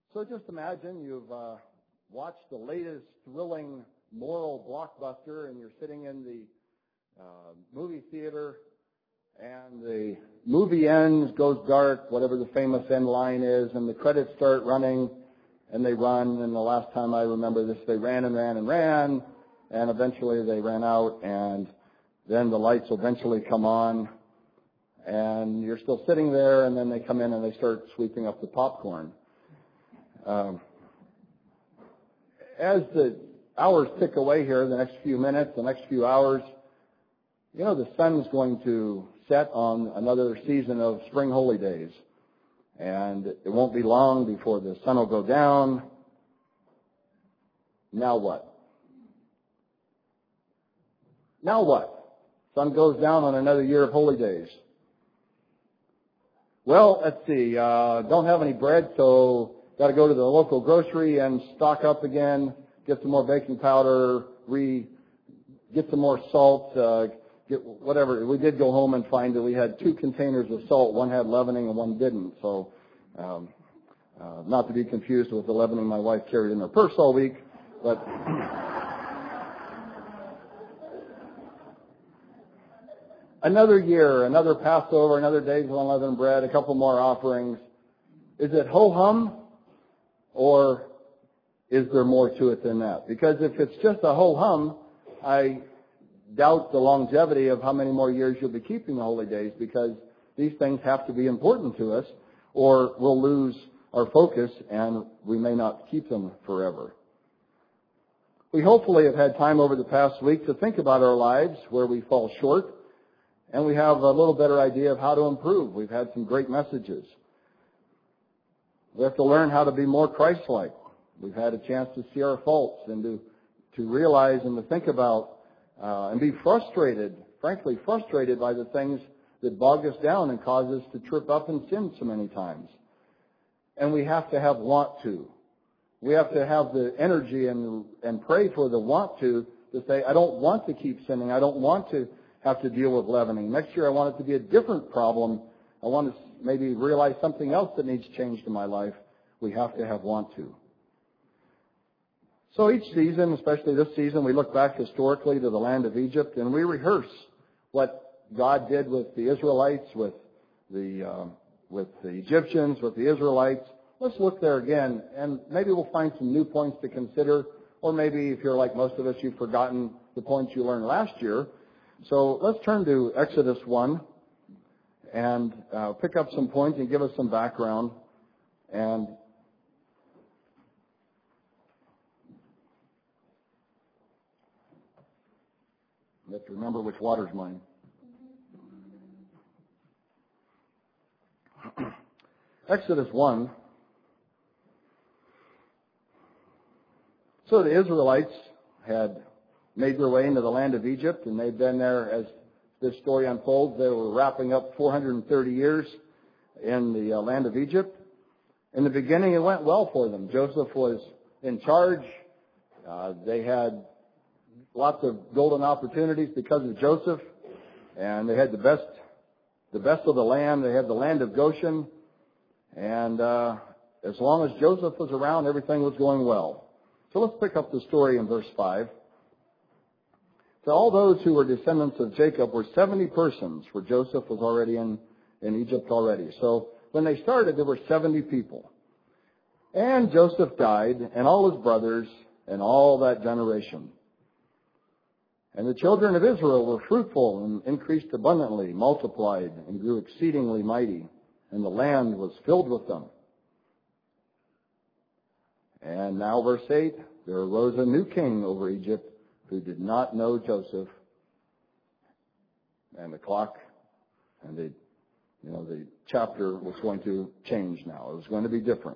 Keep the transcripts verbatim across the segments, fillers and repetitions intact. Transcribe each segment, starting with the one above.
So just imagine you've uh, watched the latest thrilling moral blockbuster and you're sitting in the uh, movie theater and the movie ends, goes dark, whatever the famous end line is, and the credits start running and they run. And the last time I remember this, they ran and ran and ran and eventually they ran out, and then the lights eventually come on and you're still sitting there, and then they come in and they start sweeping up the popcorn. Um, as the hours tick away here, the next few minutes, the next few hours, you know, the sun's going to set on another season of spring holy days. And it won't be long before the sun will go down. Now what? Now what? Sun goes down on another year of holy days. Well, let's see, uh, don't have any bread, so got to go to the local grocery and stock up again, get some more baking powder, re, get some more salt, uh, get whatever. We did go home and find that we had two containers of salt. One had leavening and one didn't. So, um, uh, not to be confused with the leavening my wife carried in her purse all week, but another year, another Passover, another days of unleavened bread, a couple more offerings. Is it ho-hum? Or is there more to it than that? Because if it's just a ho-hum, I doubt the longevity of how many more years you'll be keeping the holy days, because these things have to be important to us, or we'll lose our focus and we may not keep them forever. We hopefully have had time over the past week to think about our lives, where we fall short, and we have a little better idea of how to improve. We've had some great messages. We have to learn how to be more Christ-like. We've had a chance to see our faults and to, to realize and to think about uh, and be frustrated, frankly frustrated by the things that bog us down and cause us to trip up and sin so many times. And we have to have want to. We have to have the energy and, and pray for the want to, to say, I don't want to keep sinning. I don't want to have to deal with leavening. Next year I want it to be a different problem. I want to maybe realize something else that needs changed in my life. We have to have want to. So each season, especially this season, we look back historically to the land of Egypt and we rehearse what God did with the Israelites, with the uh, with the Egyptians, with the Israelites. Let's look there again, and maybe we'll find some new points to consider, or maybe if you're like most of us, you've forgotten the points you learned last year. So let's turn to Exodus one and uh, pick up some points and give us some background. And you have to remember which water's mine. Exodus one. So the Israelites had made their way into the land of Egypt, and they'd been there, as this story unfolds, they were wrapping up four hundred thirty years in the uh, land of Egypt. In the beginning, it went well for them. Joseph was in charge. Uh, they had lots of golden opportunities because of Joseph, and they had the best, the best of the land. They had the land of Goshen, and uh, as long as Joseph was around, everything was going well. So let's pick up the story in verse five. So all those who were descendants of Jacob were seventy persons, for Joseph was already in, in Egypt already. So when they started, there were seventy people. And Joseph died, and all his brothers, and all that generation. And the children of Israel were fruitful and increased abundantly, multiplied, and grew exceedingly mighty, and the land was filled with them. And now, verse eight, there arose a new king over Egypt who did not know Joseph. And the clock and the, you know, the chapter was going to change now. It was going to be different.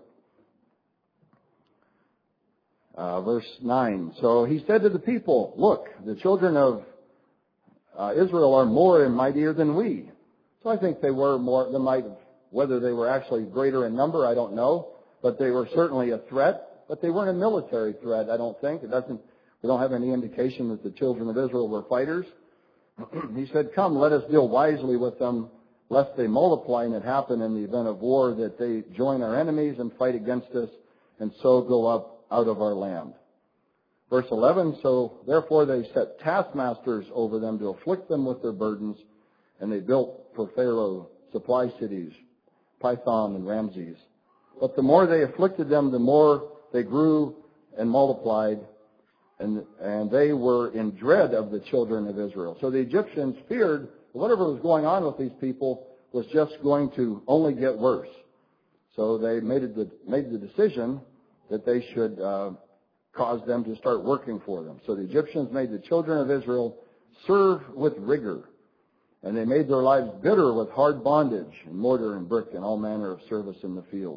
Uh, verse nine. So he said to the people, look, the children of uh, Israel are more and mightier than we. So I think they were more, they might, whether they were actually greater in number, I don't know. But they were certainly a threat. But they weren't a military threat, I don't think. It doesn't, we don't have any indication that the children of Israel were fighters. He said, come, let us deal wisely with them, lest they multiply and it happen in the event of war that they join our enemies and fight against us and so go up out of our land. Verse eleven, so therefore they set taskmasters over them to afflict them with their burdens, and they built for Pharaoh supply cities, Pithom and Ramses. But the more they afflicted them, the more they grew and multiplied, and, and they were in dread of the children of Israel. So the Egyptians feared whatever was going on with these people was just going to only get worse. So they made, it, made the decision that they should uh, cause them to start working for them. So the Egyptians made the children of Israel serve with rigor, and they made their lives bitter with hard bondage and mortar and brick and all manner of service in the field.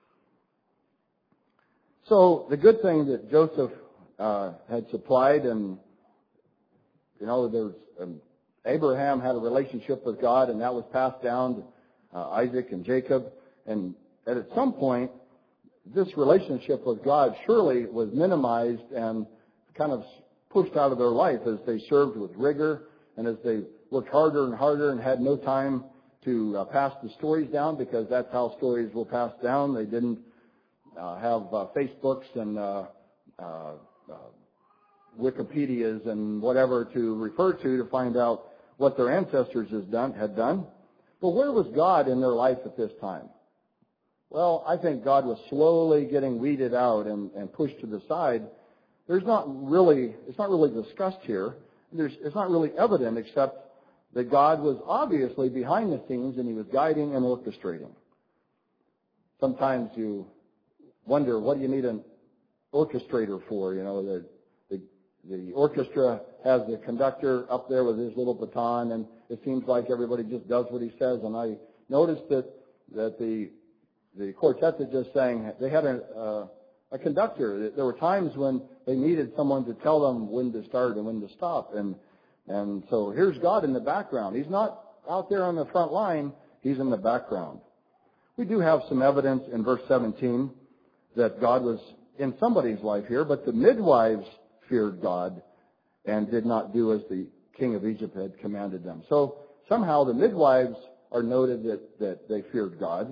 So the good thing that Joseph uh, had supplied, and you know, there's um, Abraham had a relationship with God, and that was passed down to uh, Isaac and Jacob. And at some point, this relationship with God surely was minimized and kind of pushed out of their life as they served with rigor and as they worked harder and harder and had no time to uh, pass the stories down, because that's how stories were passed down. They didn't uh, have uh, Facebooks and uh, uh, uh, Wikipedias and whatever to refer to to find out what their ancestors has done, had done. But where was God in their life at this time? Well, I think God was slowly getting weeded out and, and pushed to the side. There's not really, it's not really discussed here. There's, it's not really evident except that God was obviously behind the scenes and He was guiding and orchestrating. Sometimes you wonder, what do you need an orchestrator for? You know, the, the, the orchestra has the conductor up there with his little baton, and it seems like everybody just does what he says. And I noticed that, that the The quartet that just sang, they had a, uh, a conductor. There were times when they needed someone to tell them when to start and when to stop. And and so here's God in the background. He's not out there on the front line. He's in the background. We do have some evidence in verse seventeen that God was in somebody's life here, but the midwives feared God and did not do as the king of Egypt had commanded them. So somehow the midwives are noted that, that they feared God.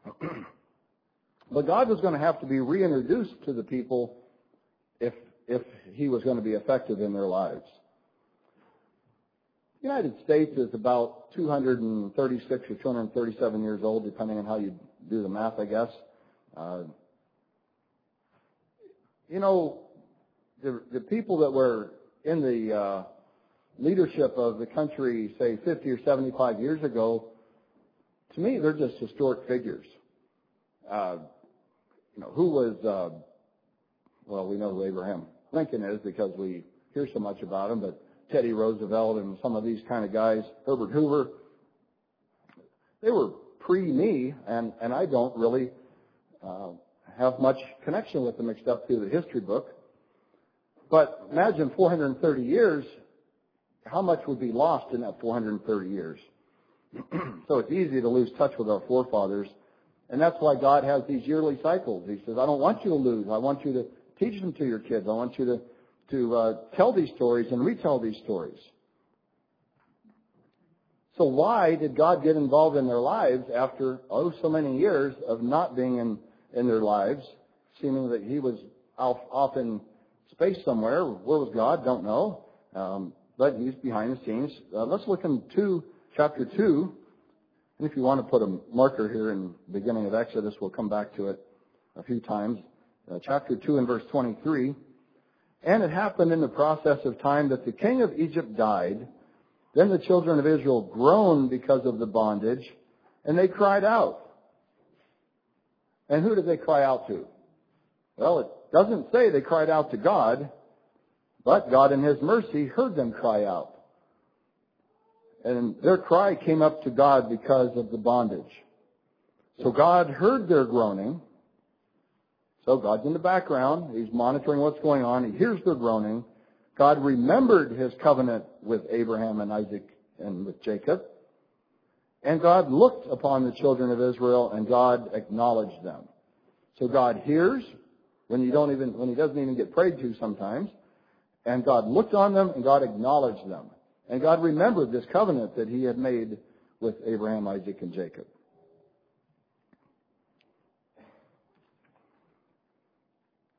But God was going to have to be reintroduced to the people if if He was going to be effective in their lives. The United States is about two hundred thirty-six or two hundred thirty-seven years old, depending on how you do the math, I guess. Uh, you know, the, the people that were in the uh, leadership of the country, say, fifty or seventy-five years ago, to me, they're just historic figures. Uh, you know, who was, uh, well, we know who Abraham Lincoln is because we hear so much about him, but Teddy Roosevelt and some of these kind of guys, Herbert Hoover, they were pre-me, and, and I don't really uh, have much connection with them except through the history book. But imagine four hundred thirty years, how much would be lost in that four hundred thirty years? So it's easy to lose touch with our forefathers. And that's why God has these yearly cycles. He says, I don't want you to lose. I want you to teach them to your kids. I want you to, to uh, tell these stories and retell these stories. So why did God get involved in their lives after, oh, so many years of not being in, in their lives, seeming that He was off, off in space somewhere? Where was God? Don't know. Um, but He's behind the scenes. Uh, let's look into chapter two. And if you want to put a marker here in the beginning of Exodus, we'll come back to it a few times. Uh, chapter two and verse twenty-three. And it happened in the process of time that the king of Egypt died. Then the children of Israel groaned because of the bondage, and they cried out. And who did they cry out to? Well, it doesn't say they cried out to God, but God in His mercy heard them cry out. And their cry came up to God because of the bondage. So God heard their groaning. So God's in the background. He's monitoring what's going on. He hears their groaning. God remembered His covenant with Abraham and Isaac and with Jacob. And God looked upon the children of Israel, and God acknowledged them. So God hears when you don't even, when He doesn't even get prayed to sometimes. And God looked on them, and God acknowledged them. And God remembered this covenant that He had made with Abraham, Isaac, and Jacob.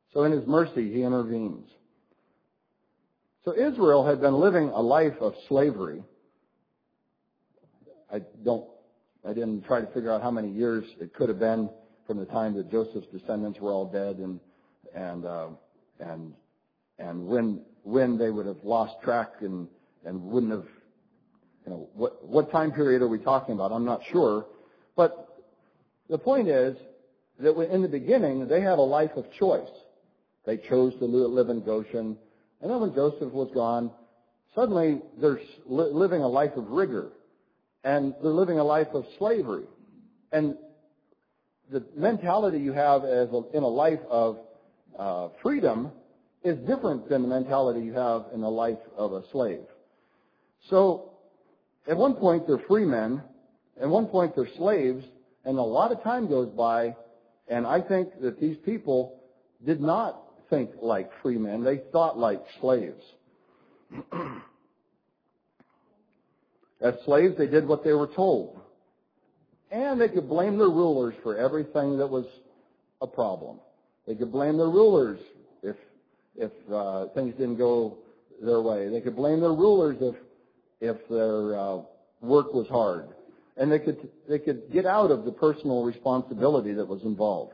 So in his mercy, he intervenes. So Israel had been living a life of slavery. I don't, I didn't try to figure out how many years it could have been from the time that Joseph's descendants were all dead, and and uh, and and when when they would have lost track and and wouldn't have, you know, what what time period are we talking about? I'm not sure, but the point is that in the beginning they had a life of choice. They chose to live in Goshen. And then when Joseph was gone, suddenly they're living a life of rigor. And they're living a life of slavery. And the mentality you have as a, in a life of uh, freedom is different than the mentality you have in the life of a slave. So at one point they're free men. At one point they're slaves. And a lot of time goes by. And I think that these people did not think like free men. They thought like slaves. As slaves, they did what they were told. And they could blame their rulers for everything that was a problem. They could blame their rulers if if uh, things didn't go their way. They could blame their rulers if if their uh, work was hard. And they could they could get out of the personal responsibility that was involved.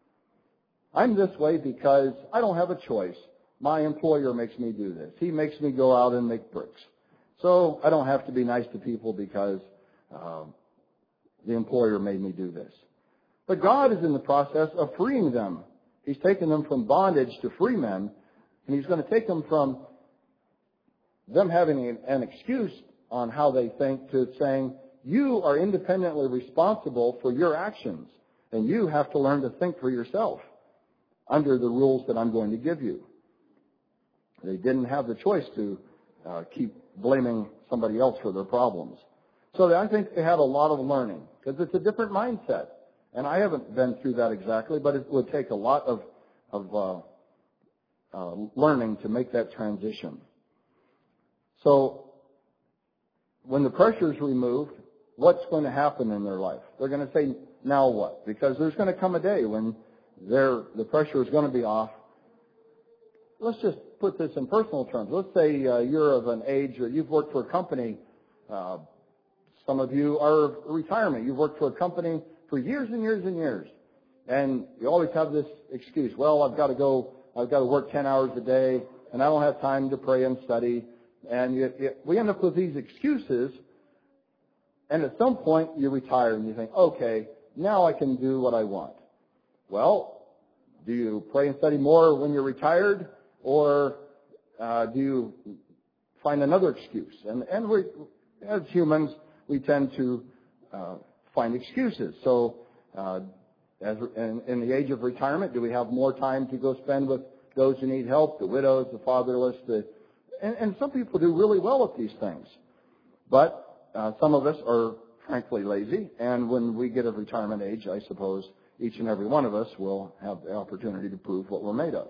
I'm this way because I don't have a choice. My employer makes me do this. He makes me go out and make bricks. So I don't have to be nice to people because uh, the employer made me do this. But God is in the process of freeing them. He's taken them from bondage to free men, and He's going to take them from them having an excuse on how they think to saying, you are independently responsible for your actions, and you have to learn to think for yourself under the rules that I'm going to give you. They didn't have the choice to uh, keep blaming somebody else for their problems. So I think they had a lot of learning, because it's a different mindset. And I haven't been through that exactly, but it would take a lot of, of uh, uh, learning to make that transition. So when the pressure is removed, what's going to happen in their life? They're going to say, now what? Because there's going to come a day when There, the pressure is going to be off. Let's just put this in personal terms. Let's say uh, you're of an age, or you've worked for a company. Uh, some of you are of retirement. You've worked for a company for years and years and years, and you always have this excuse. Well, I've got to go. I've got to work ten hours a day, and I don't have time to pray and study. And you, you, we end up with these excuses. And at some point, you retire, and you think, okay, now I can do what I want. Well, do you pray and study more when you're retired, or uh, do you find another excuse? And, and we, as humans, we tend to uh, find excuses. So, uh, as in, in the age of retirement, do we have more time to go spend with those who need help, the widows, the fatherless? The, and, and some people do really well with these things, but uh, some of us are frankly lazy. And when we get of retirement age, I suppose each and every one of us will have the opportunity to prove what we're made of.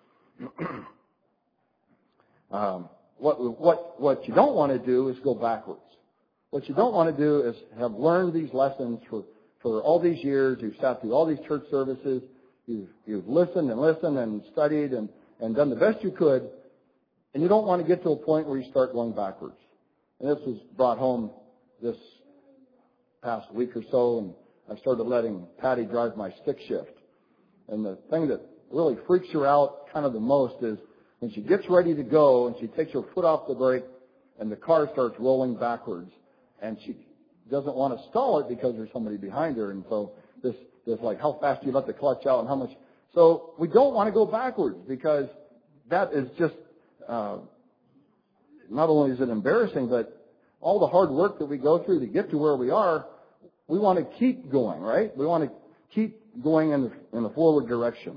um, what, what, what you don't want to do is go backwards. What you don't want to do is have learned these lessons for, for all these years. You've sat through all these church services. You've, you've listened and listened and studied and, and done the best you could. And you don't want to get to a point where you start going backwards. And this was brought home this past week or so, and I started letting Patty drive my stick shift. And the thing that really freaks her out kind of the most is when she gets ready to go and she takes her foot off the brake and the car starts rolling backwards, and she doesn't want to stall it because there's somebody behind her. And so this, this like, how fast do you let the clutch out and how much? So we don't want to go backwards, because that is just, uh, not only is it embarrassing, but all the hard work that we go through to get to where we are, we want to keep going, right? We want to keep going in the, in the forward direction.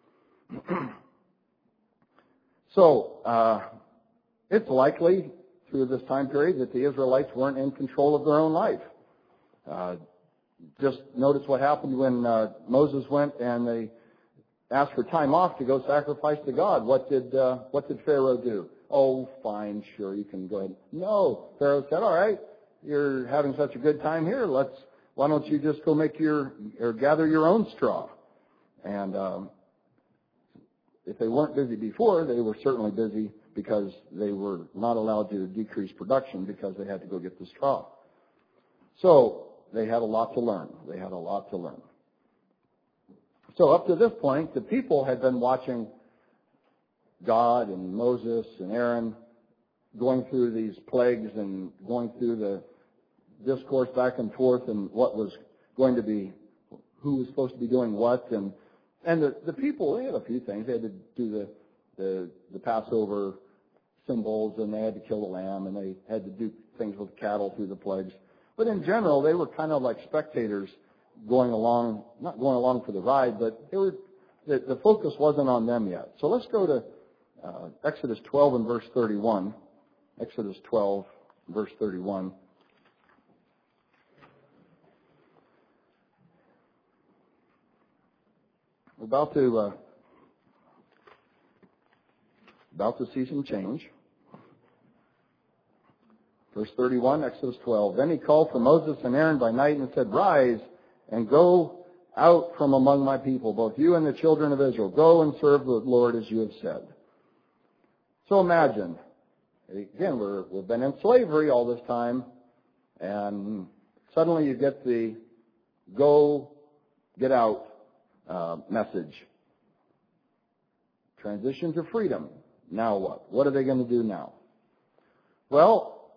so, uh, it's likely through this time period that the Israelites weren't in control of their own life. Uh, just notice what happened when uh, Moses went and they asked for time off to go sacrifice to God. What did uh, what did Pharaoh do? Oh, fine, sure, you can go ahead. No, Pharaoh said, all right, you're having such a good time here. Let's Why don't you just go make your, or gather your own straw? And um, if they weren't busy before, they were certainly busy because they were not allowed to decrease production because they had to go get the straw. So they had a lot to learn. They had a lot to learn. So up to this point, the people had been watching God and Moses and Aaron going through these plagues and going through the discourse back and forth and what was going to be, who was supposed to be doing what. And and the, the people, they had a few things. They had to do the, the, the Passover symbols, and they had to kill the lamb, and they had to do things with cattle through the plagues. But in general, they were kind of like spectators going along, not going along for the ride, but they were, the, the focus wasn't on them yet. So let's go to uh, Exodus twelve and verse thirty-one. Exodus twelve, verse thirty-one. We're about to uh, about to see some change. Verse thirty-one, Exodus twelve. Then he called for Moses and Aaron by night and said, "Rise and go out from among my people, both you and the children of Israel. Go and serve the Lord as you have said." So imagine, again, we're, we've been in slavery all this time, and suddenly you get the go, get out uh, message. Transition to freedom. Now what? What are they going to do now? Well,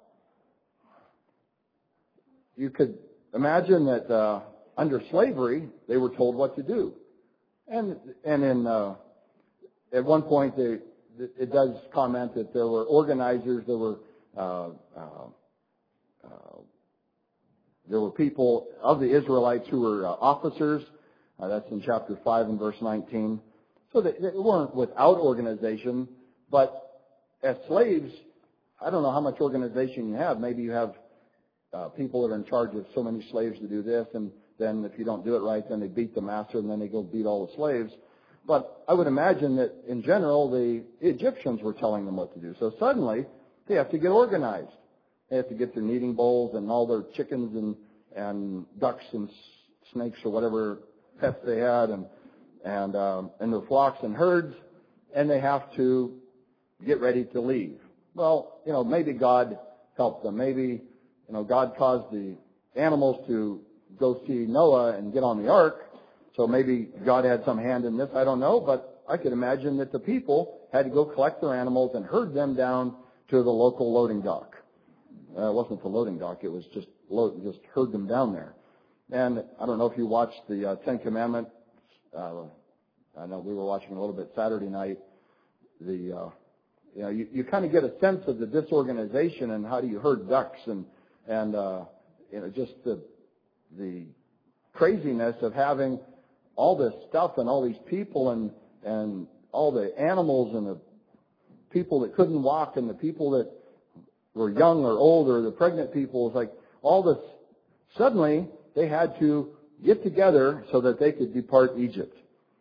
you could imagine that uh, under slavery, they were told what to do. And and in uh, at one point, they, it does comment that there were organizers, there were uh, uh, uh, there were people of the Israelites who were uh, officers. Uh, that's in chapter five and verse nineteen. So they, they weren't without organization, but as slaves, I don't know how much organization you have. Maybe you have uh, people that are in charge of so many slaves to do this, and then if you don't do it right, then they beat the master, and then they go beat all the slaves. But I would imagine that in general, the Egyptians were telling them what to do. So suddenly, they have to get organized. They have to get their kneading bowls and all their chickens and, and ducks and snakes or whatever pets they had, and and um, and their flocks and herds, and they have to get ready to leave. Well, you know, maybe God helped them. Maybe, you know, God caused the animals to go see Noah and get on the ark. So maybe God had some hand in this. I don't know, but I could imagine that the people had to go collect their animals and herd them down to the local loading dock. Uh, it wasn't the loading dock; it was just load, just herd them down there. And I don't know if you watched the uh, Ten Commandments. Uh, I know we were watching a little bit Saturday night. The uh, you know you, you kind of get a sense of the disorganization and how do you herd ducks and and uh, you know just the the craziness of having all this stuff and all these people and and all the animals and the people that couldn't walk and the people that were young or old or the pregnant people. It's like all this. Suddenly they had to get together so that they could depart Egypt.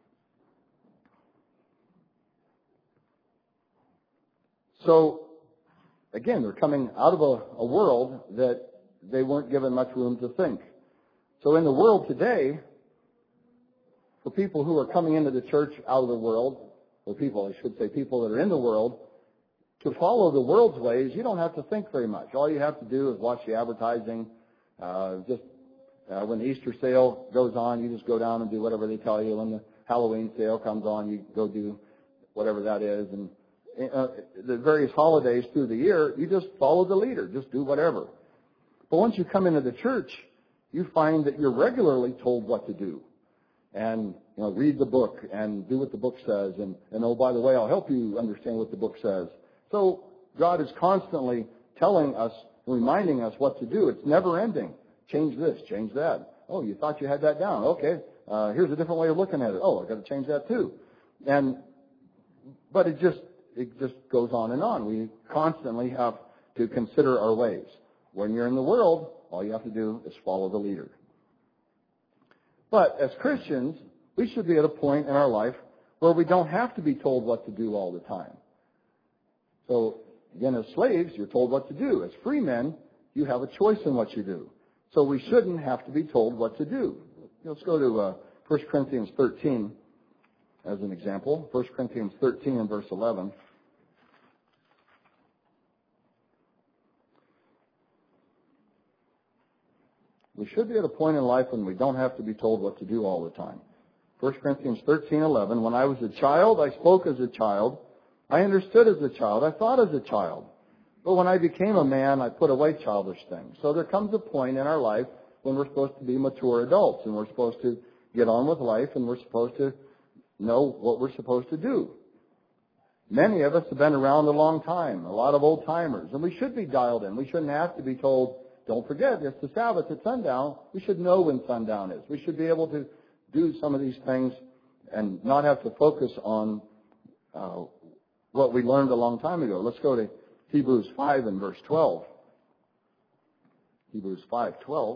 So, again, they're coming out of a, a world that they weren't given much room to think. So in the world today, for people who are coming into the church out of the world, or people, I should say, people that are in the world, to follow the world's ways, you don't have to think very much. All you have to do is watch the advertising. Uh, just uh, when the Easter sale goes on, you just go down and do whatever they tell you. When the Halloween sale comes on, you go do whatever that is. And uh, the various holidays through the year, you just follow the leader. Just do whatever. But once you come into the church, you find that you're regularly told what to do. And, you know, read the book and do what the book says. And, and oh, by the way, I'll help you understand what the book says. So God is constantly telling us, reminding us what to do. It's never ending. Change this, change that. Oh, you thought you had that down. Okay, uh, here's a different way of looking at it. Oh, I've got to change that too. And, but it just, it just goes on and on. We constantly have to consider our ways. When you're in the world, all you have to do is follow the leader. But as Christians, we should be at a point in our life where we don't have to be told what to do all the time. So, again, as slaves, you're told what to do. As free men, you have a choice in what you do. So we shouldn't have to be told what to do. Let's go to uh, First Corinthians thirteen. as an example. First Corinthians thirteen and verse eleven. We should be at a point in life when we don't have to be told what to do all the time. First Corinthians thirteen eleven. When I was a child, I spoke as a child. I understood as a child. I thought as a child. But when I became a man, I put away childish things. So there comes a point in our life when we're supposed to be mature adults, and we're supposed to get on with life, and we're supposed to know what we're supposed to do. Many of us have been around a long time, a lot of old timers, and we should be dialed in. We shouldn't have to be told, don't forget, it's the Sabbath at sundown. We should know when sundown is. We should be able to do some of these things and not have to focus on uh, what we learned a long time ago. Let's go to Hebrews five and verse twelve. Hebrews five twelve.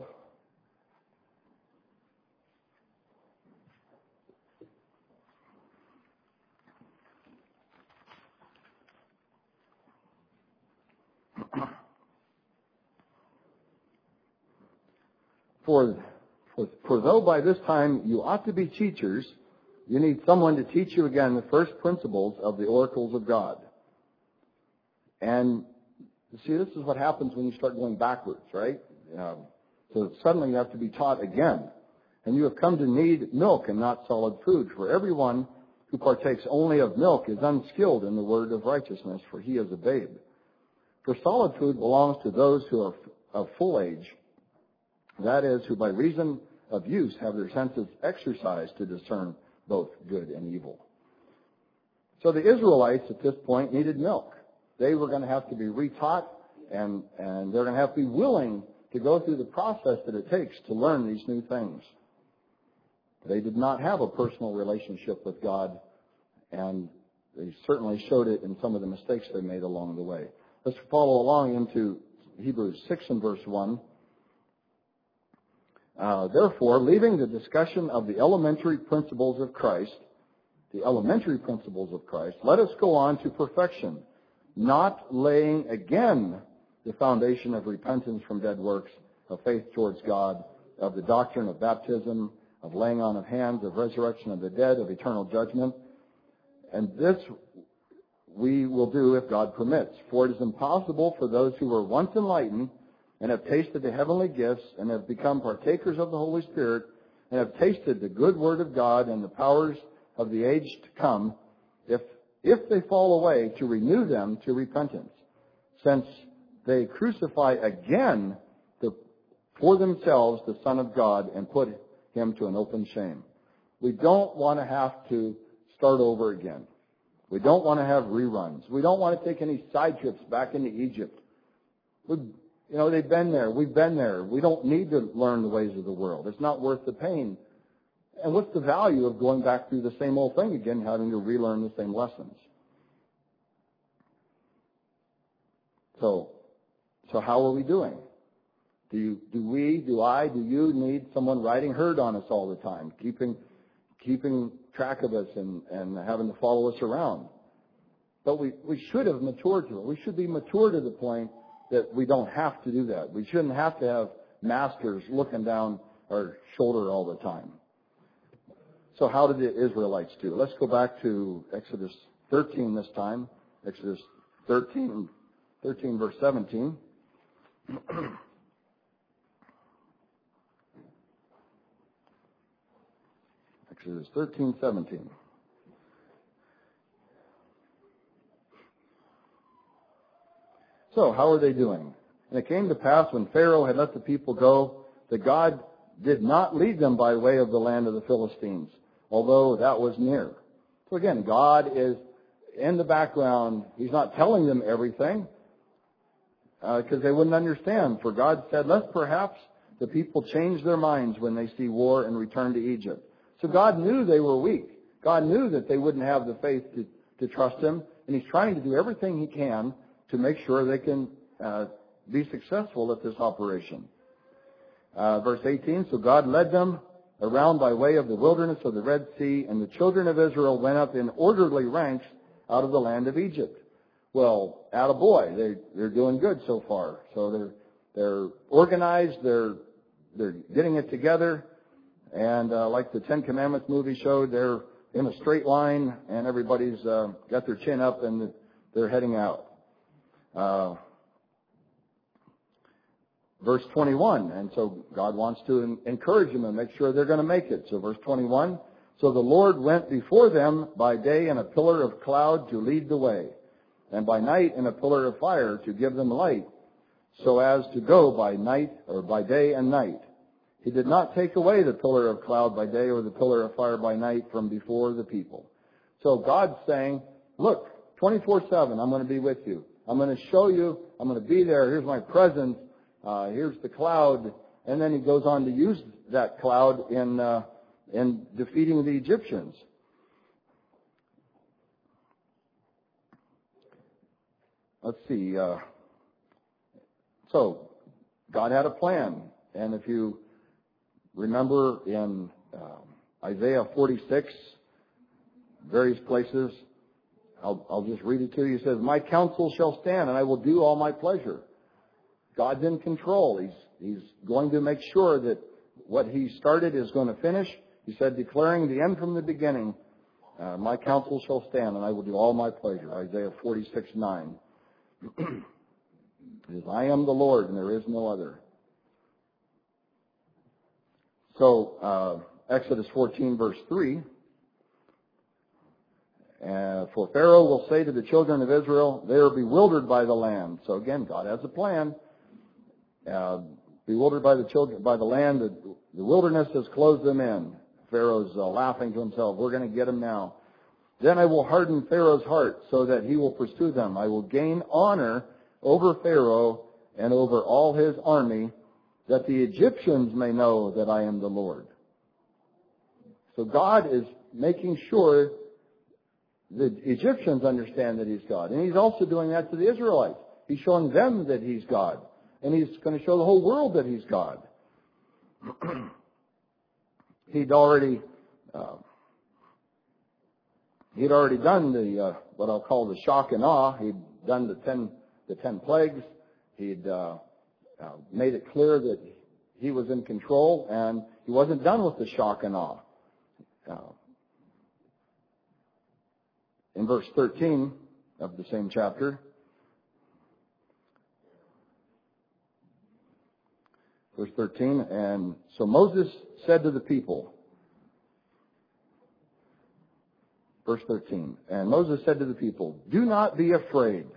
For, for, for though by this time you ought to be teachers, you need someone to teach you again the first principles of the oracles of God. And you see, this is what happens when you start going backwards, right? Um, so suddenly you have to be taught again. And you have come to need milk and not solid food. For everyone who partakes only of milk is unskilled in the word of righteousness, for he is a babe. For solid food belongs to those who are of full age, that is, who by reason of use have their senses exercised to discern both good and evil. So the Israelites at this point needed milk. They were going to have to be retaught, and, and they're going to have to be willing to go through the process that it takes to learn these new things. They did not have a personal relationship with God, and they certainly showed it in some of the mistakes they made along the way. Let's follow along into Hebrews six and verse one. Uh, therefore, leaving the discussion of the elementary principles of Christ, the elementary principles of Christ, let us go on to perfection, not laying again the foundation of repentance from dead works, of faith towards God, of the doctrine of baptism, of laying on of hands, of resurrection of the dead, of eternal judgment. And this we will do if God permits. For it is impossible for those who were once enlightened and have tasted the heavenly gifts and have become partakers of the Holy Spirit and have tasted the good word of God and the powers of the age to come, if if they fall away, to renew them to repentance, since they crucify again the, for themselves the Son of God and put him to an open shame. We don't want to have to start over again. We don't want to have reruns. We don't want to take any side trips back into Egypt. We, you know, they've been there. We've been there. We don't need to learn the ways of the world. It's not worth the pain. And what's the value of going back through the same old thing again, having to relearn the same lessons? So, so how are we doing? Do you, do we, do I, do you need someone riding herd on us all the time, keeping, keeping track of us and, and having to follow us around? But we, we should have matured to it. We should be mature to the point that we don't have to do that. We shouldn't have to have masters looking down our shoulder all the time. So how did the Israelites do? Let's go back to Exodus thirteen this time. Exodus thirteen, thirteen verse seventeen. Exodus thirteen, seventeen. So, how are they doing? And it came to pass when Pharaoh had let the people go, that God did not lead them by way of the land of the Philistines, although that was near. So again, God is in the background. He's not telling them everything, because uh, they wouldn't understand. For God said, lest perhaps the people change their minds when they see war and return to Egypt. So God knew they were weak. God knew that they wouldn't have the faith to, to trust Him, and He's trying to do everything He can to make sure they can uh, be successful at this operation. Uh, verse eighteen, so God led them around by way of the wilderness of the Red Sea, and the children of Israel went up in orderly ranks out of the land of Egypt. Well, attaboy, they they're doing good so far. So they're they're organized, they're they're getting it together, and uh, like the Ten Commandments movie showed, they're in a straight line, and everybody's uh, got their chin up and they're heading out. Uh, verse twenty-one, and so God wants to encourage them and make sure they're going to make it. So verse twenty-one, so the Lord went before them by day in a pillar of cloud to lead the way, and by night in a pillar of fire to give them light, so as to go by night or by day and night. He did not take away the pillar of cloud by day or the pillar of fire by night from before the people. So God's saying, look, twenty-four seven, I'm going to be with you. I'm going to show you. I'm going to be there. Here's my presence. Uh, here's the cloud. And then he goes on to use that cloud in, uh, in defeating the Egyptians. Let's see. Uh, so God had a plan. And if you remember in uh, Isaiah forty-six, various places, I'll, I'll just read it to you. He says, my counsel shall stand, and I will do all my pleasure. God's in control. He's, he's going to make sure that what he started is going to finish. He said, declaring the end from the beginning, uh, my counsel shall stand, and I will do all my pleasure. Isaiah forty-six nine. It says, I am the Lord, and there is no other. So, uh, Exodus fourteen, verse three. Uh, for Pharaoh will say to the children of Israel, they are bewildered by the land. So again, God has a plan. Uh, bewildered by the children, by the land, the, the wilderness has closed them in. Pharaoh's uh, laughing to himself, we're going to get them now. Then I will harden Pharaoh's heart so that he will pursue them. I will gain honor over Pharaoh and over all his army, that the Egyptians may know that I am the Lord. So God is making sure the Egyptians understand that he's God. And he's also doing that to the Israelites. He's showing them that he's God. And he's going to show the whole world that he's God. he'd already uh, he'd already done the uh, what I'll call the shock and awe. He'd done the ten the ten plagues. He'd uh, uh, made it clear that he was in control, and he wasn't done with the shock and awe. Uh, in verse thirteen of the same chapter, verse thirteen, and so Moses said to the people, verse thirteen, and Moses said to the people, do not be afraid.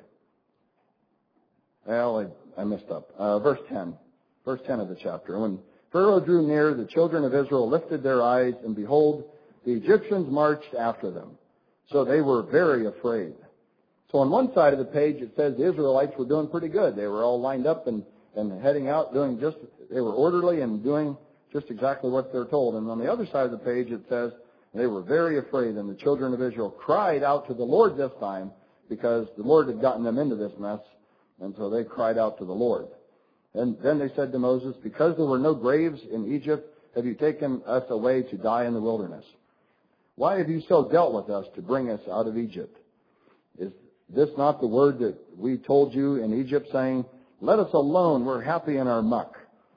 Well, I, I messed up. Uh, verse ten. Verse ten of the chapter. When Pharaoh drew near, the children of Israel lifted their eyes, and behold, the Egyptians marched after them. So they were very afraid. So on one side of the page, it says the Israelites were doing pretty good. They were all lined up and, and heading out, doing just, they were orderly and doing just exactly what they're told. And on the other side of the page, it says they were very afraid. And the children of Israel cried out to the Lord this time, because the Lord had gotten them into this mess. And so they cried out to the Lord. And then they said to Moses, because there were no graves in Egypt, have you taken us away to die in the wilderness? Why have you so dealt with us to bring us out of Egypt? Is this not the word that we told you in Egypt, saying, let us alone, we're happy in our muck.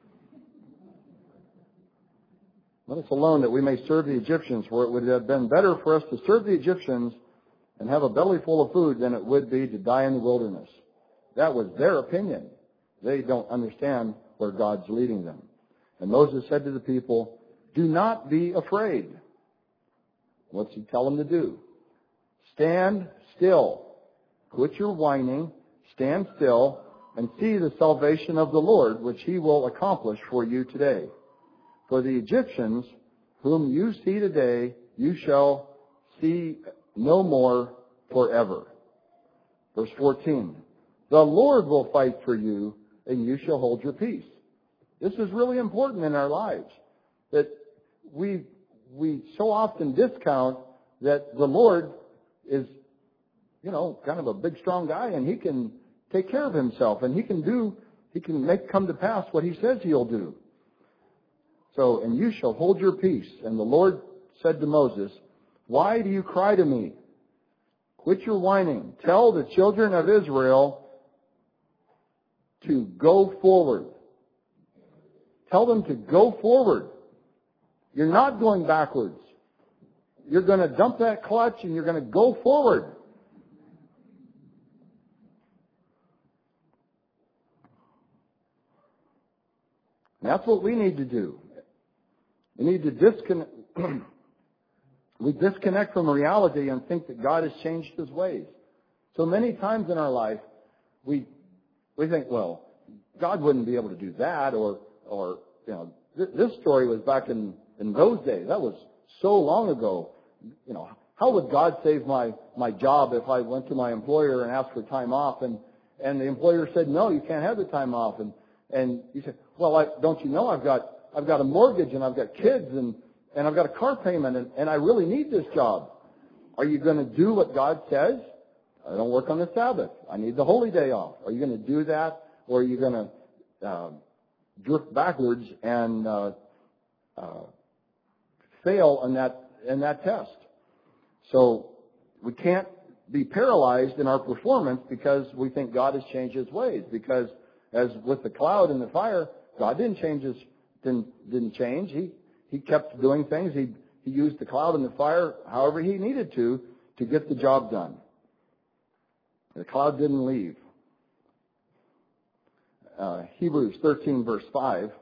Let us alone that we may serve the Egyptians, for it would have been better for us to serve the Egyptians and have a belly full of food than it would be to die in the wilderness. That was their opinion. They don't understand where God's leading them. And Moses said to the people, do not be afraid. What's he tell them to do? Stand still. Quit your whining. Stand still and see the salvation of the Lord, which he will accomplish for you today. For the Egyptians, whom you see today, you shall see no more forever. Verse fourteen. The Lord will fight for you, and you shall hold your peace. This is really important in our lives, that we we so often discount that the Lord is, you know, kind of a big, strong guy, and he can take care of himself, and he can do, he can make come to pass what he says he'll do. So, and you shall hold your peace. And the Lord said to Moses, why do you cry to me? Quit your whining. Tell the children of Israel to go forward. Tell them to go forward. You're not going backwards. you're going to dump that clutch and you're going to go forward. And that's what we need to do. We need to disconnect. We disconnect from reality and think that God has changed His ways. So many times in our life, we we think, well, God wouldn't be able to do that, or or you know, th- this story was back in in those days. That was so long ago. You know, how would God save my my job if I went to my employer and asked for time off, and and the employer said, no, you can't have the time off, and and you said, well, I, don't you know I've got I've got a mortgage and I've got kids and and I've got a car payment and, and I really need this job. Are you going to do what God says? I don't work on the Sabbath. I need the holy day off. Are you going to do that, or are you going to uh, drift backwards and uh, uh, fail in that in that test? So we can't be paralyzed in our performance because we think God has changed His ways. Because as with the cloud and the fire, God didn't change His didn't didn't change. He He kept doing things. He He used the cloud and the fire however He needed to to get the job done. The cloud didn't leave. Uh, Hebrews thirteen verse five.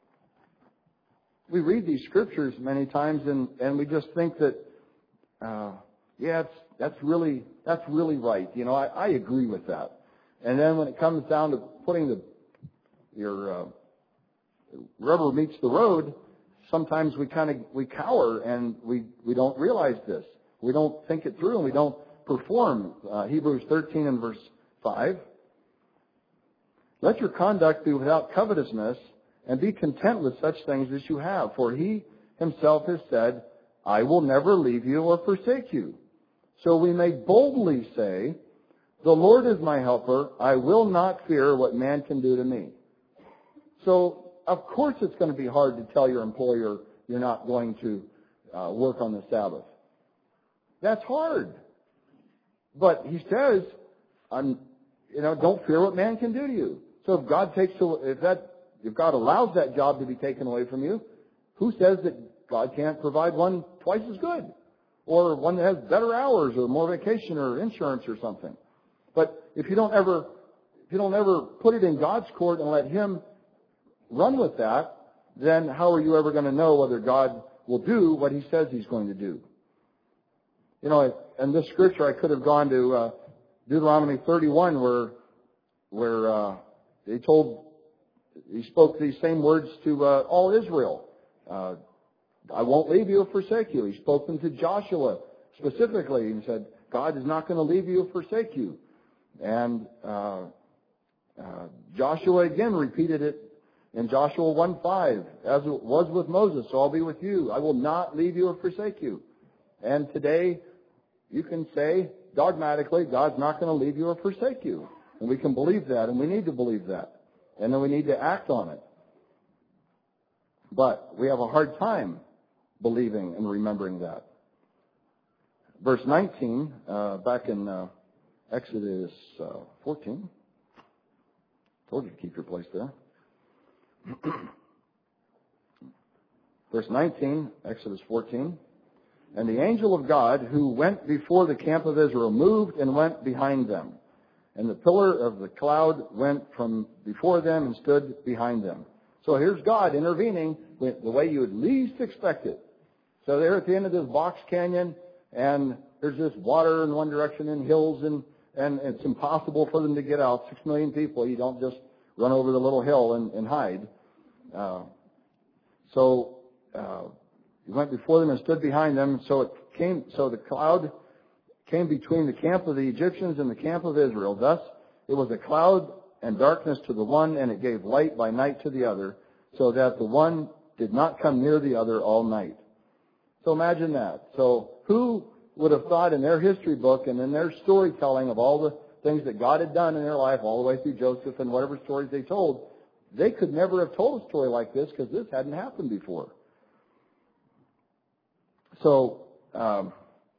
We read these scriptures many times and, and we just think that, uh, yeah, it's, that's really that's really right. You know, I, I agree with that. And then when it comes down to putting the your uh, rubber meets the road, sometimes we kind of we cower and we we don't realize this. We don't think it through and we don't perform. Uh, Hebrews thirteen and verse five. Let your conduct be without covetousness, and be content with such things as you have. For He Himself has said, I will never leave you or forsake you. So we may boldly say, the Lord is my helper. I will not fear what man can do to me. So, of course it's going to be hard to tell your employer you're not going to uh, work on the Sabbath. That's hard. But He says, I'm, you know, don't fear what man can do to you. So if God takes, if that, if God allows that job to be taken away from you, who says that God can't provide one twice as good, or one that has better hours, or more vacation, or insurance, or something? But if you don't ever, if you don't ever put it in God's court and let Him run with that, then how are you ever going to know whether God will do what He says He's going to do? You know, in this scripture, I could have gone to uh, Deuteronomy thirty-one, where where uh, they told, He spoke these same words to uh, all Israel. Uh, I won't leave you or forsake you. He spoke them to Joshua specifically and said, God is not going to leave you or forsake you. And uh, uh, Joshua again repeated it in Joshua one five, as it was with Moses, so I'll be with you. I will not leave you or forsake you. And today, you can say dogmatically, God's not going to leave you or forsake you. And we can believe that, and we need to believe that. And then we need to act on it. But we have a hard time believing and remembering that. Verse nineteen, uh, back in uh, Exodus uh, fourteen. Told you to keep your place there. Verse nineteen, Exodus fourteen. And the angel of God who went before the camp of Israel moved and went behind them. And the pillar of the cloud went from before them and stood behind them. So here's God intervening the way you would least expect it. So they're at the end of this box canyon, and there's this water in one direction and hills, and, and it's impossible for them to get out. Six million people, you don't just run over the little hill and, and hide. Uh, so uh, he went before them and stood behind them. So it came. So the cloud came between the camp of the Egyptians and the camp of Israel. Thus it was a cloud and darkness to the one, and it gave light by night to the other, so that the one did not come near the other all night. So imagine that. So who would have thought in their history book and in their storytelling of all the things that God had done in their life all the way through Joseph and whatever stories they told, they could never have told a story like this because this hadn't happened before. So um,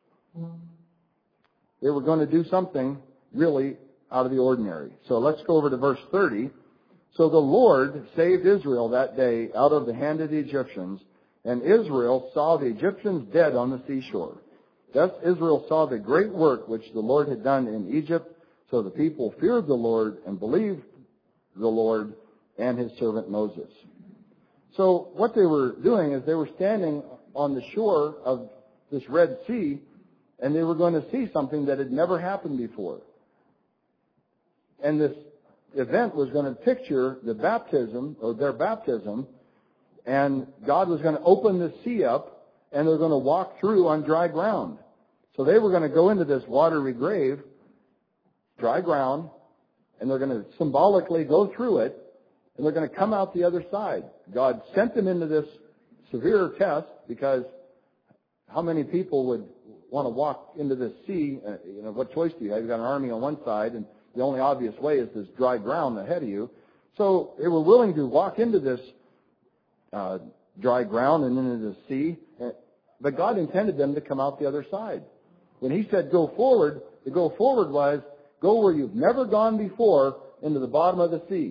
they were going to do something really out of the ordinary. So let's go over to verse thirty. So the Lord saved Israel that day out of the hand of the Egyptians, and Israel saw the Egyptians dead on the seashore. Thus Israel saw the great work which the Lord had done in Egypt. So the people feared the Lord and believed the Lord and his servant Moses. So what they were doing is they were standing on the shore of this Red Sea, and they were going to see something that had never happened before. And this event was going to picture the baptism, or their baptism, and God was going to open the sea up, and they're going to walk through on dry ground. So they were going to go into this watery grave, dry ground, and they're going to symbolically go through it, and they're going to come out the other side. God sent them into this severe test, because how many people would want to walk into this sea? Uh, you know, what choice do you have? You've got an army on one side, and the only obvious way is this dry ground ahead of you. So they were willing to walk into this uh, dry ground and into the sea, but God intended them to come out the other side. When he said go forward, the go forward was go where you've never gone before, into the bottom of the sea.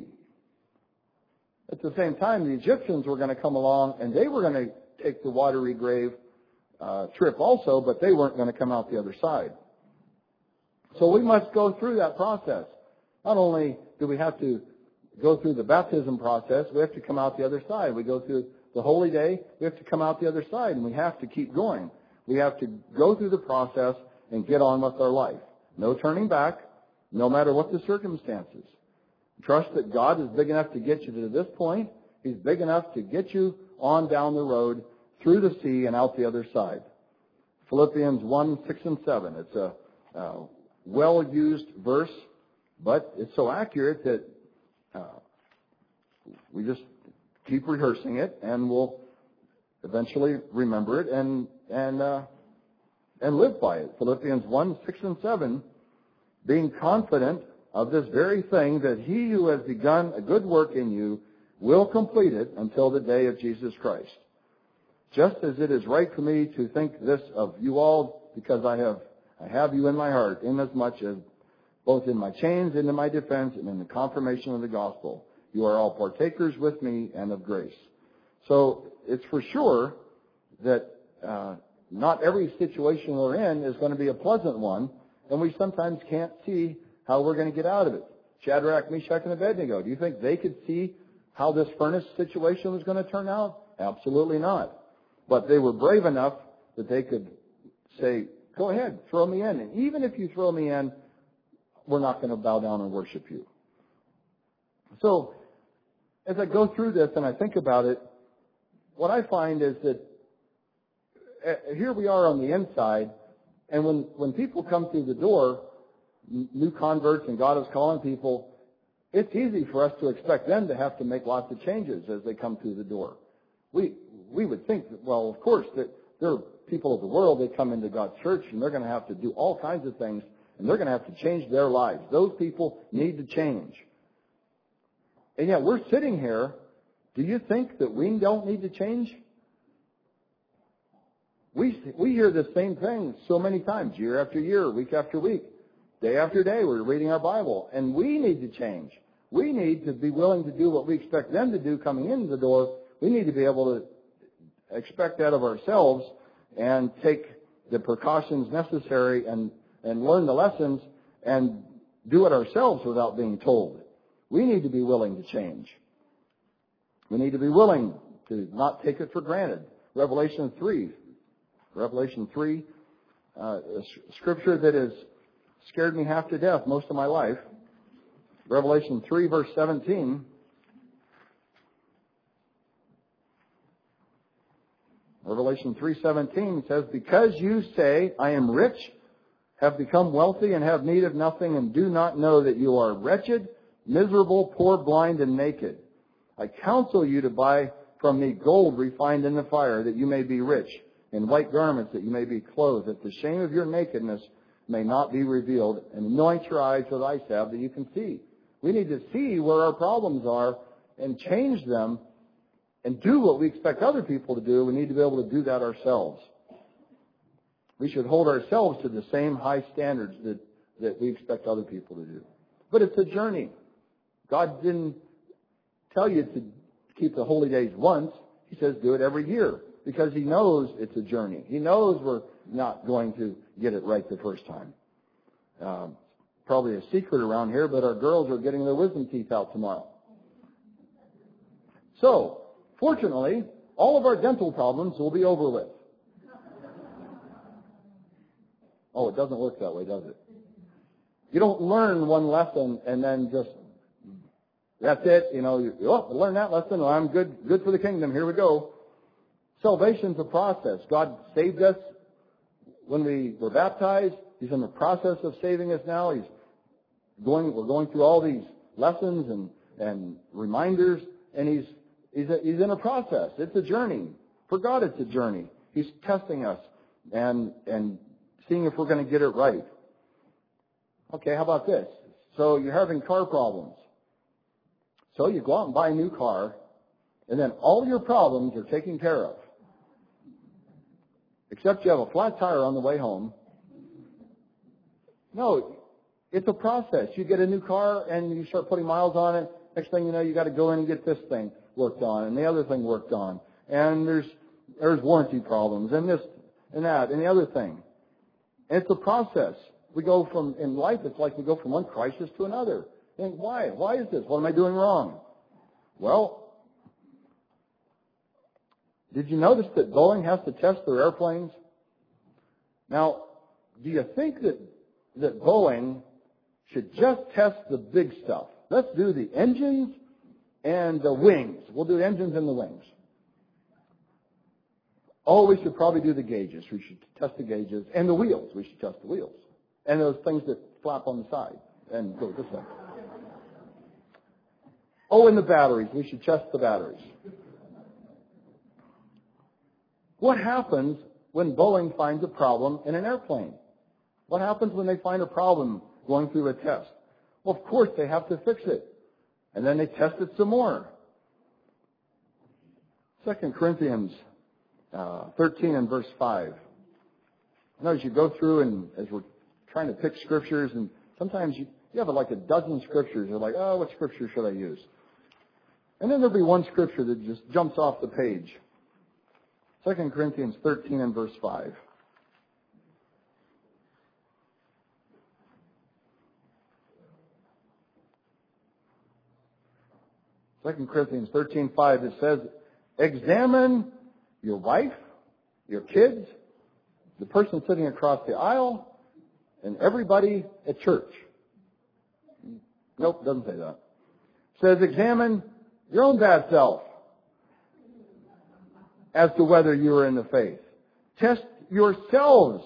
At the same time, the Egyptians were going to come along, and they were going to take the watery grave uh, trip also, but they weren't going to come out the other side. So we must go through that process. Not only do we have to go through the baptism process, we have to come out the other side. We go through the holy day, we have to come out the other side, and we have to keep going. We have to go through the process and get on with our life. No turning back, no matter what the circumstances. Trust that God is big enough to get you to this point. He's big enough to get you on down the road, through the sea, and out the other side. Philippians one, six, and seven. It's a uh, well-used verse, but it's so accurate that uh, we just keep rehearsing it, and we'll eventually remember it and and uh, and live by it. Philippians one, six, and seven, being confident of this very thing, that he who has begun a good work in you will complete it until the day of Jesus Christ. Just as it is right for me to think this of you all, because I have I have you in my heart, inasmuch as both in my chains and in my defense and in the confirmation of the gospel, you are all partakers with me and of grace. So it's for sure that uh, not every situation we're in is going to be a pleasant one, and we sometimes can't see how we're going to get out of it. Shadrach, Meshach, and Abednego, do you think they could see how this furnace situation was going to turn out? Absolutely not. But they were brave enough that they could say, go ahead, throw me in. And even if you throw me in, we're not going to bow down and worship you. So, as I go through this and I think about it, what I find is that uh, here we are on the inside, and when, when people come through the door, new converts, and God is calling people, it's easy for us to expect them to have to make lots of changes as they come through the door. We we would think that, well, of course, that there are people of the world, they come into God's church, and they're going to have to do all kinds of things, and they're going to have to change their lives. Those people need to change. And yet we're sitting here. Do you think that we don't need to change? We we hear the same thing so many times, year after year, week after week. Day after day, we're reading our Bible, and we need to change. We need to be willing to do what we expect them to do coming into the door. We need to be able to expect that of ourselves and take the precautions necessary and, and learn the lessons and do it ourselves without being told. We need to be willing to change. We need to be willing to not take it for granted. Revelation three. Revelation three, uh, a scripture that is scared me half to death most of my life. Revelation three, verse seventeen. Revelation three seventeen says, because you say, I am rich, have become wealthy, and have need of nothing, and do not know that you are wretched, miserable, poor, blind, and naked. I counsel you to buy from me gold refined in the fire, that you may be rich, and white garments, that you may be clothed, that the shame of your nakedness may not be revealed, and anoint your eyes with eye salve that you can see. We need to see where our problems are and change them and do what we expect other people to do. We need to be able to do that ourselves. We should hold ourselves to the same high standards that, that we expect other people to do. But it's a journey. God didn't tell you to keep the holy days once. He says do it every year, because he knows it's a journey. He knows we're not going to get it right the first time. Um, probably a secret around here, but our girls are getting their wisdom teeth out tomorrow. So, fortunately, all of our dental problems will be over with. Oh, it doesn't work that way, does it? You don't learn one lesson and then just, that's it, you know, you, oh, I learned that lesson, well, I'm good, good for the kingdom, here we go. Salvation's a process. God saved us when we were baptized. He's in the process of saving us now. He's going, we're going through all these lessons and, and reminders, and he's, he's, a, he's in a process. It's a journey. For God, it's a journey. He's testing us and, and seeing if we're going to get it right. Okay, how about this? So you're having car problems. So you go out and buy a new car, and then all your problems are taken care of. Except you have a flat tire on the way home. No, it's a process. You get a new car and you start putting miles on it. Next thing you know, you got to go in and get this thing worked on and the other thing worked on. And there's there's warranty problems and this and that and the other thing. And it's a process. We go from, in life, it's like we go from one crisis to another. Think, why? Why is this? What am I doing wrong? Well, did you notice that Boeing has to test their airplanes? Now, do you think that, that Boeing should just test the big stuff? Let's do the engines and the wings. We'll do the engines and the wings. Oh, we should probably do the gauges. We should test the gauges. And the wheels. We should test the wheels. And those things that flap on the side and go this way. Oh, and the batteries. We should test the batteries. What happens when Boeing finds a problem in an airplane? What happens when they find a problem going through a test? Well, of course, they have to fix it. And then they test it some more. Second Corinthians uh, thirteen and verse five. You know, as you go through and as we're trying to pick scriptures, and sometimes you, you have like a dozen scriptures. You're like, oh, what scripture should I use? And then there'll be one scripture that just jumps off the page. Second Corinthians thirteen and verse five. Second Corinthians thirteen five, it says, examine your wife, your kids, the person sitting across the aisle, and everybody at church. Nope, doesn't say that. It says, examine your own bad self as to whether you are in the faith. Test yourselves.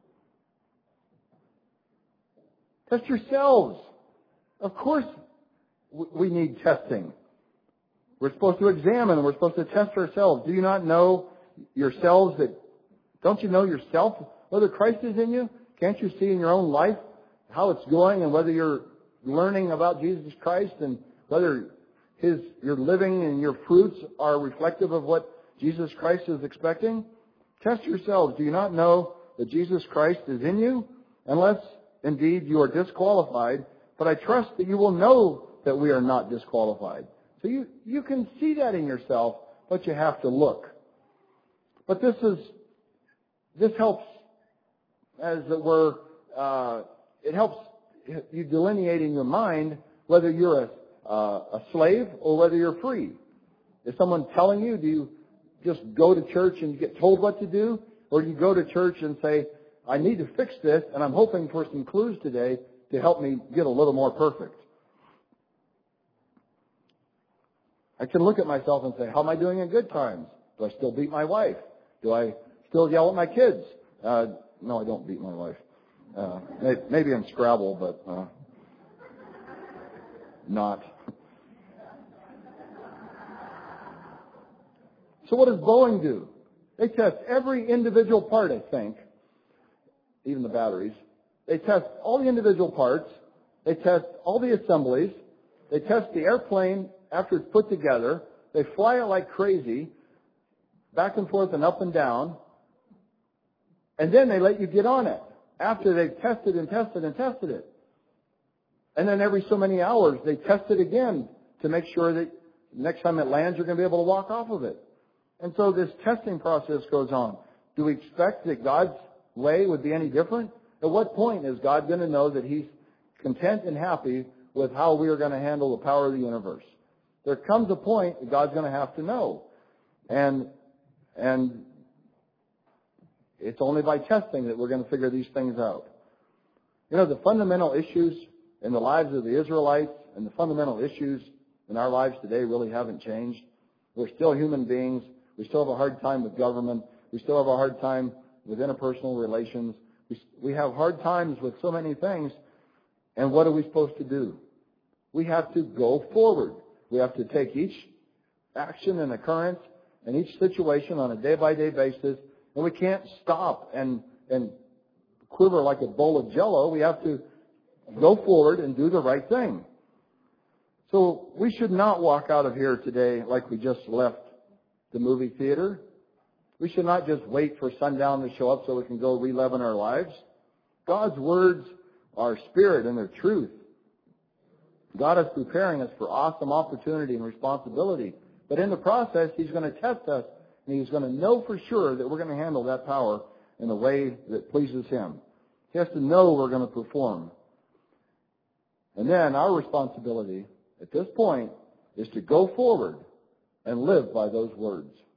Test yourselves. Of course, we need testing. We're supposed to examine. We're supposed to test ourselves. Do you not know yourselves that, don't you know yourself whether Christ is in you? Can't you see in your own life how it's going and whether you're learning about Jesus Christ and whether his, your living and your fruits are reflective of what Jesus Christ is expecting? Test yourselves. Do you not know that Jesus Christ is in you? Unless, indeed, you are disqualified. But I trust that you will know that we are not disqualified. So you, you can see that in yourself, but you have to look. But this is, this helps, as it were, uh, it helps you delineate in your mind whether you're a, uh, a slave or whether you're free. Is someone telling you, do you just go to church and get told what to do? Or do you go to church and say, I need to fix this, and I'm hoping for some clues today to help me get a little more perfect? I can look at myself and say, how am I doing in good times? Do I still beat my wife? Do I still yell at my kids? Uh, no, I don't beat my wife. Uh, maybe in Scrabble, but uh, not. So what does Boeing do? They test every individual part, I think, even the batteries. They test all the individual parts. They test all the assemblies. They test the airplane after it's put together. They fly it like crazy, back and forth and up and down. And then they let you get on it after they've tested and tested and tested it. And then every so many hours, they test it again to make sure that next time it lands, you're going to be able to walk off of it. And so this testing process goes on. Do we expect that God's way would be any different? At what point is God going to know that He's content and happy with how we are going to handle the power of the universe? There comes a point that God's going to have to know. And, and it's only by testing that we're going to figure these things out. You know, the fundamental issues in the lives of the Israelites and the fundamental issues in our lives today really haven't changed. We're still human beings. We still have a hard time with government. We still have a hard time with interpersonal relations. We, we have hard times with so many things. And what are we supposed to do? We have to go forward. We have to take each action and occurrence and each situation on a day-by-day basis. And we can't stop and, and quiver like a bowl of Jell-O. We have to go forward and do the right thing. So we should not walk out of here today like we just left the movie theater. We should not just wait for sundown to show up so we can go relive in our lives. God's words are spirit and they're truth. God is preparing us for awesome opportunity and responsibility. But in the process, He's going to test us, and He's going to know for sure that we're going to handle that power in a way that pleases Him. He has to know we're going to perform. And then our responsibility at this point is to go forward and live by those words.